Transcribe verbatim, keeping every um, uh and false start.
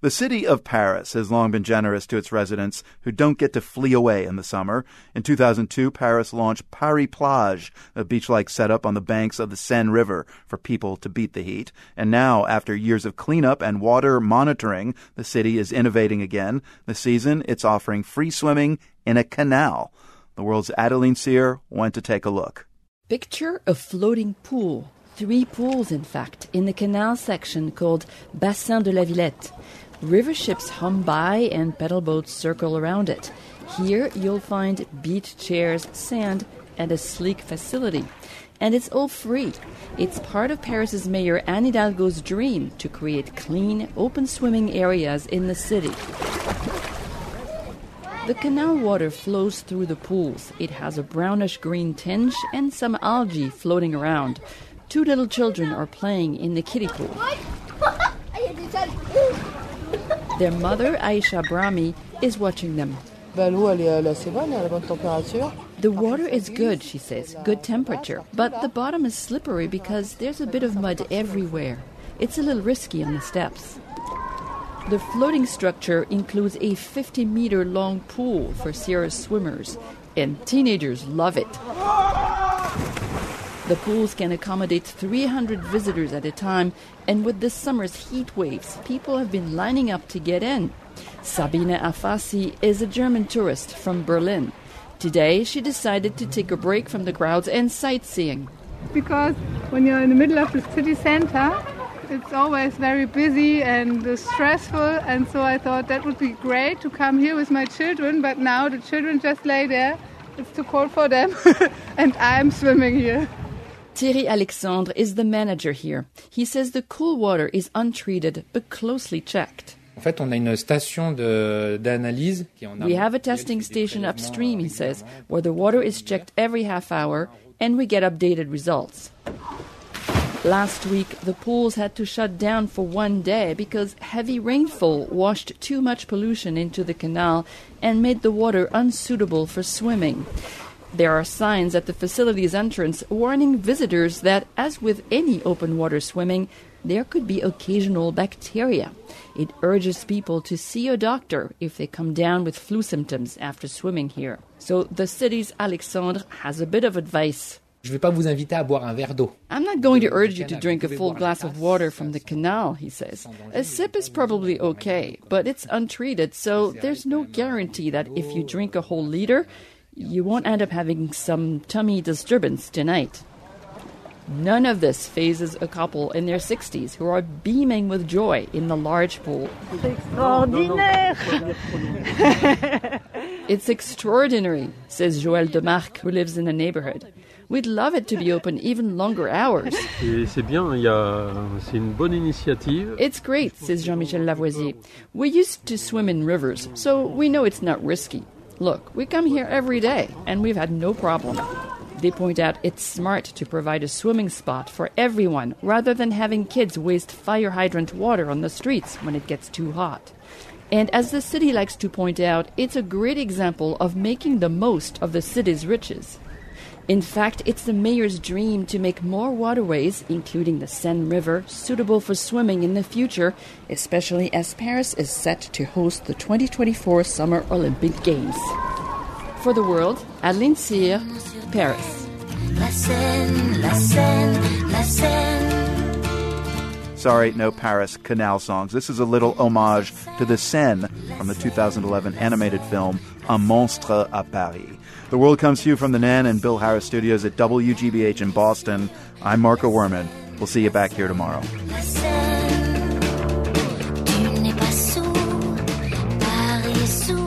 The city of Paris has long been generous to its residents who don't get to flee away in the summer. In two thousand two, Paris launched Paris Plage, a beach-like setup on the banks of the Seine River for people to beat the heat. And now, after years of cleanup and water monitoring, the city is innovating again. This season, it's offering free swimming in a canal. The world's Adeline Cyr went to take a look. Picture a floating pool. Three pools, in fact, in the canal section called Bassin de la Villette. River ships hum by and pedal boats circle around it. Here you'll find beach chairs, sand, and a sleek facility. And it's all free. It's part of Paris's mayor Anne Hidalgo's dream to create clean, open swimming areas in the city. The canal water flows through the pools. It has a brownish-green tinge and some algae floating around. Two little children are playing in the kiddie pool. Their mother, Aisha Brahmi, is watching them. The water is good, she says, good temperature, but the bottom is slippery because there's a bit of mud everywhere. It's a little risky on the steps. The floating structure includes a fifty-meter-long pool for serious swimmers, and teenagers love it. The pools can accommodate three hundred visitors at a time, and with this summer's heat waves, people have been lining up to get in. Sabine Afasi is a German tourist from Berlin. Today, she decided to take a break from the crowds and sightseeing. Because when you're in the middle of the city center, it's always very busy and uh, stressful, and so I thought that would be great to come here with my children, but now the children just lay there. It's too cold for them, and I'm swimming here. Thierry Alexandre is the manager here. He says the cool water is untreated but closely checked. We have a testing station upstream, he says, where the water is checked every half hour and we get updated results. Last week, the pools had to shut down for one day because heavy rainfall washed too much pollution into the canal and made the water unsuitable for swimming. There are signs at the facility's entrance warning visitors that, as with any open water swimming, there could be occasional bacteria. It urges people to see a doctor if they come down with flu symptoms after swimming here. So the city's Alexandre has a bit of advice. I'm not going to urge you to drink a full glass of water from the canal, he says. A sip is probably okay, but it's untreated, so there's no guarantee that if you drink a whole liter, you won't end up having some tummy disturbance tonight. None of this phases a couple in their sixties who are beaming with joy in the large pool. It's extraordinary, says Joël Demarque, who lives in the neighborhood. We'd love it to be open even longer hours. It's great, says Jean-Michel Lavoisier. We used to swim in rivers, so we know it's not risky. Look, we come here every day, and we've had no problem. They point out it's smart to provide a swimming spot for everyone rather than having kids waste fire hydrant water on the streets when it gets too hot. And as the city likes to point out, it's a great example of making the most of the city's riches. In fact, it's the mayor's dream to make more waterways, including the Seine River, suitable for swimming in the future, especially as Paris is set to host the twenty twenty-four Summer Olympic Games. For the World, Adeline Cyr, Paris. La Seine, la Seine, la Seine. Sorry, no Paris canal songs. This is a little homage to the Seine from the two thousand eleven animated film Un Monstre à Paris. The World comes to you from the Nan and Bill Harris studios at W G B H in Boston. I'm Marco Werman. We'll see you back here tomorrow. La Seine, tu n'es pas sous, Paris est sous.